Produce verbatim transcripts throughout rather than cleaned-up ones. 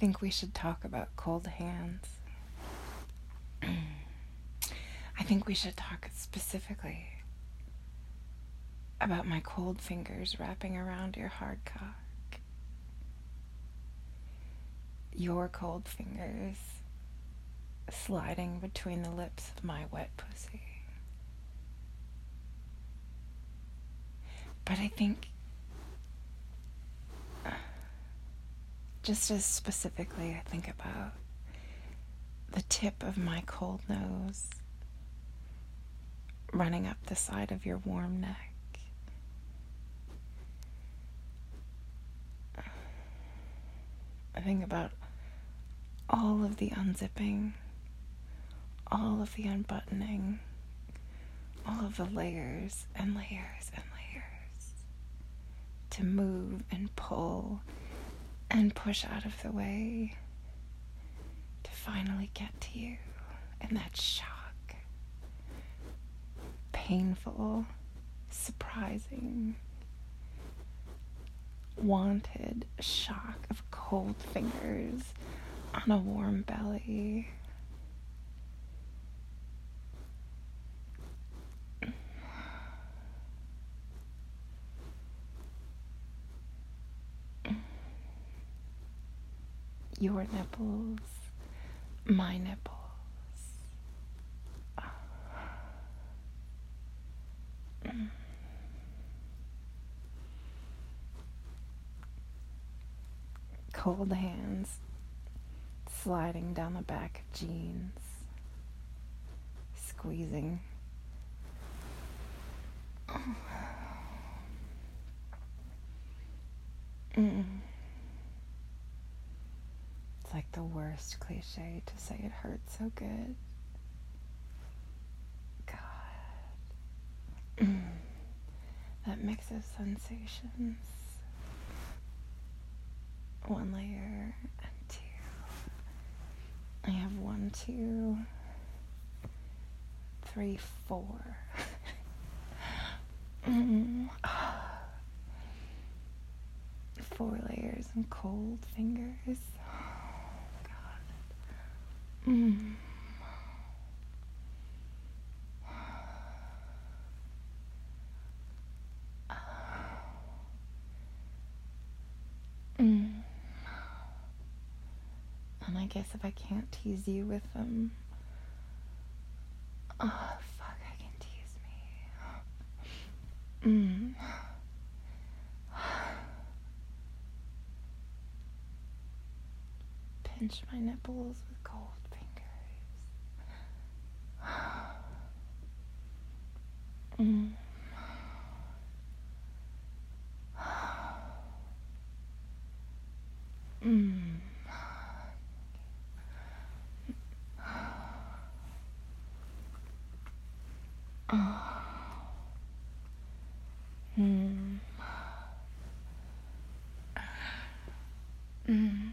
think we should talk about cold hands. I think we should talk specifically about my cold fingers wrapping around your hard cock. Your cold fingers sliding between the lips of my wet pussy. But I think, just as specifically, I think about the tip of my cold nose running up the side of your warm neck. I think about all of the unzipping, all of the unbuttoning, all of the layers and layers and layers to move and pull and push out of the way to finally get to you in that shock, painful, surprising, wanted shock of cold fingers on a warm belly. Your nipples, my nipples. Cold hands sliding down the back of jeans, squeezing. Mm. It's like the worst cliche to say it hurts so good. God. Mm. That mix of sensations. One layer and two. I have one, two, three, four. mm. Four layers and cold fingers. Oh, God. Mm. Mm. And I guess if I can't tease you with them, oh, fuck, I can tease me. Mm. Pinch my nipples with cold fingers. Mm. Mm. Oh. Mm. Mm.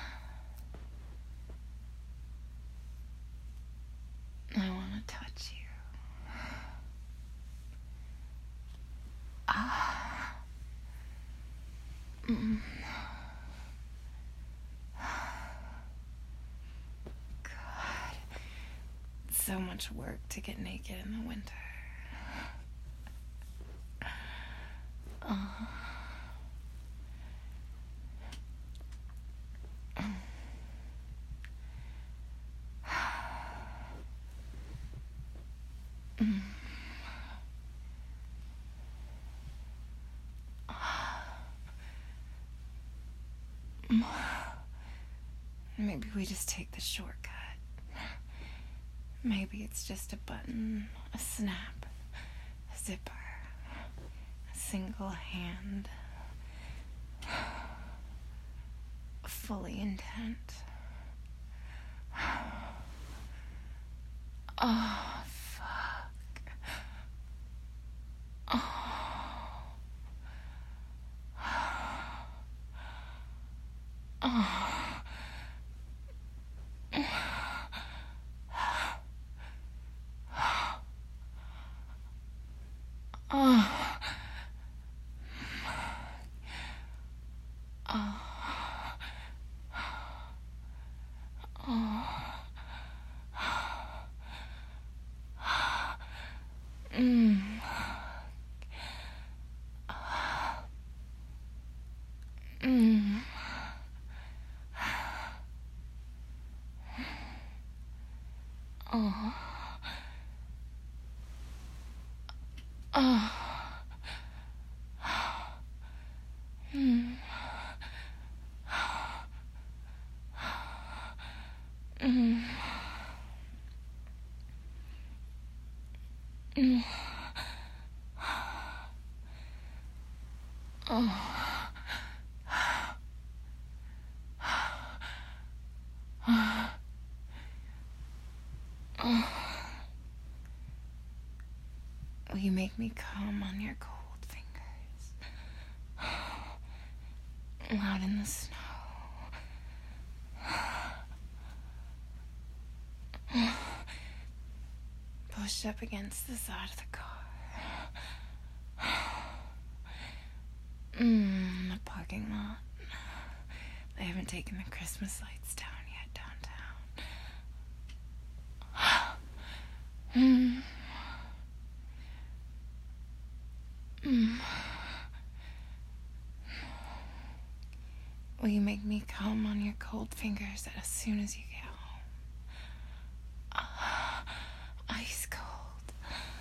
I want to touch you. Ah. Mm. God. So much work to get naked in the winter. Oh. Mm. Maybe we just take the shortcut. Maybe it's just a button, a snap, a zipper, a single hand, fully intent. Oh, fuck. Oh. Oh. Oh. Oh. Oh. Will you make me come on your cold fingers? Out in the snow. Pushed up against the side of the car. Mmm, the parking lot. They haven't taken the Christmas lights down yet downtown. Mmm. Mmm. Will you make me come on your cold fingers as soon as you get home? Uh, ice cold.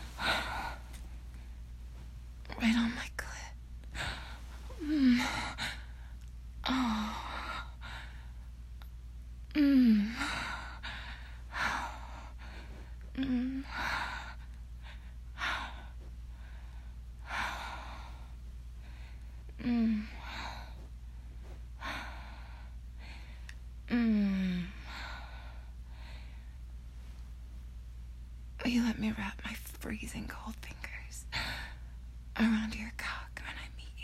Right on my clit. Mmm. Oh. Mmm. Mmm. Mmm. Mmm. Will you let me wrap my freezing cold fingers around your cock when I meet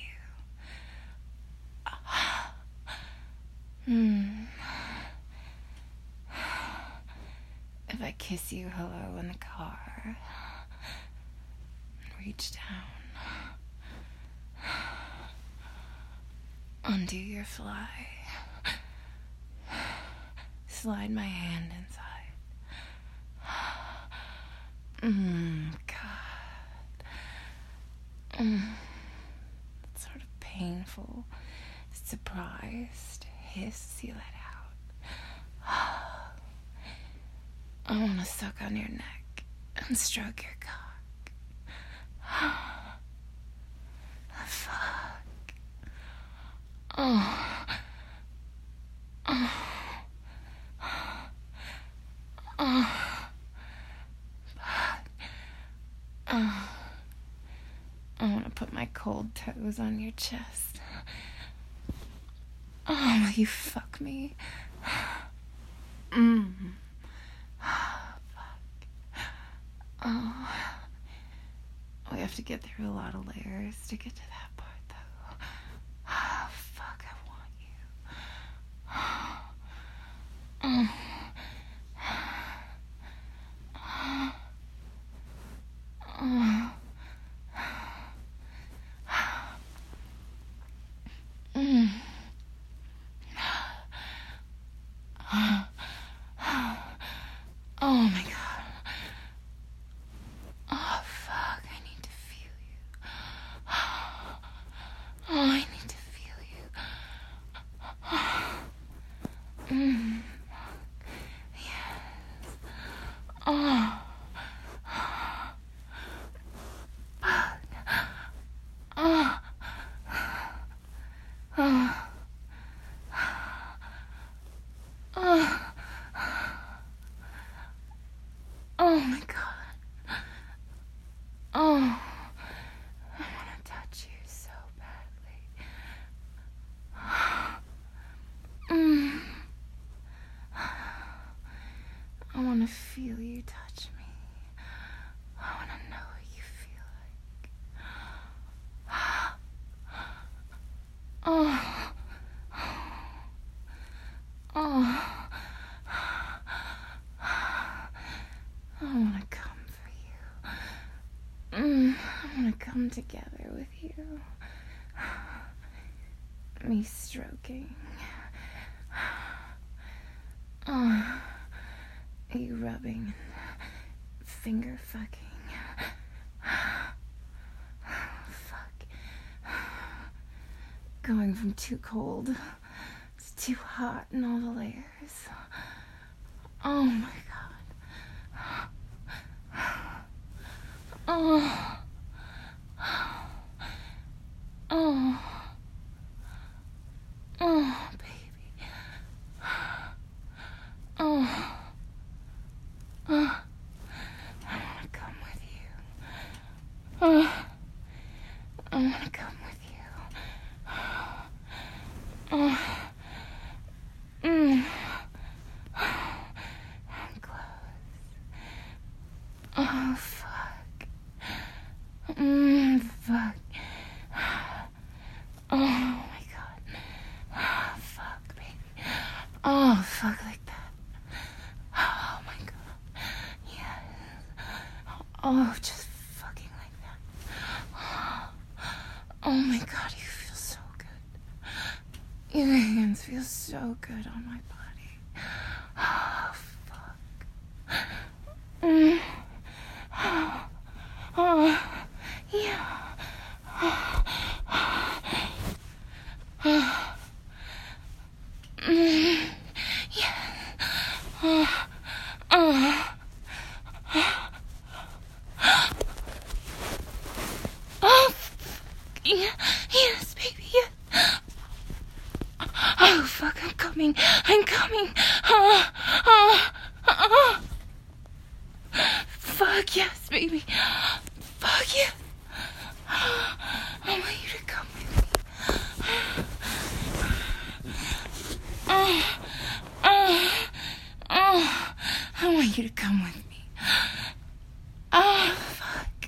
you? Mmm. If I kiss you hello in the car, reach down, undo your fly, slide my hand inside. Mmm, God. Mmm. That sort of painful, surprised hiss you let out. I want to suck on your neck and stroke your cock. Fuck. Oh. Oh. Oh. Oh. I want to put my cold toes on your chest. Oh, will you fuck me? Mmm. Oh, we have to get through a lot of layers to get to that part, though. Oh, fuck, I want you. Oh. Oh. Mm. Oh my God. Oh, I need to feel you. Mm. Yes. Oh. Oh. Oh. Oh. Oh my God. Oh. I want to touch you so badly. Mm. I want to feel you touch me. I want to know what you feel like. Oh. Oh. I want to come for you. Mm. I want to come together with you. Me stroking. Oh. You rubbing. Finger fucking. Fuck. Going from too cold to too hot in all the layers. Oh my God. Oh. Oh. Oh, baby. Oh. Oh. I want to come with you. Oh. I want to come with you. Oh my God, you feel so good. Your hands feel so good on my body. Oh, fuck. Mm. Oh, oh, yeah. Oh, oh. Mm. Yeah. Oh, oh. Oh, yeah. Yes, baby, yes. Oh, fuck, I'm coming. I'm coming. Oh, oh, oh. Fuck, yes, baby. Fuck, yeah. I want you to come with me. Oh, oh, oh. I want you to come with me. Oh, fuck.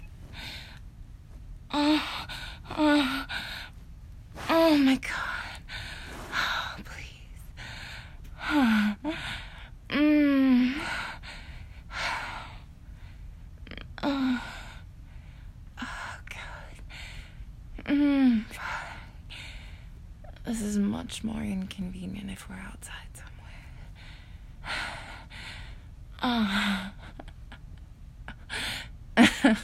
Oh, oh. Oh, my God. Oh, please. Oh. Mm. Oh. Oh, God. Mm. This is much more inconvenient if we're outside somewhere. Oh.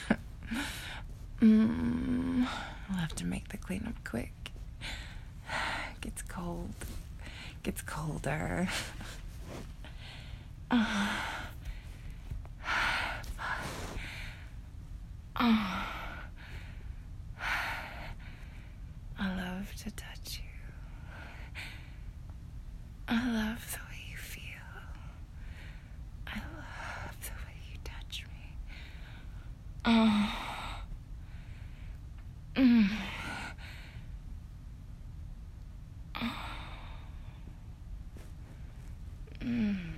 mm. I'll have to make the cleanup quick. It gets cold. It gets colder. Oh. Oh. I love to touch you. I love the way you feel. I love the way you touch me. Oh. Mm. Oh. Mm.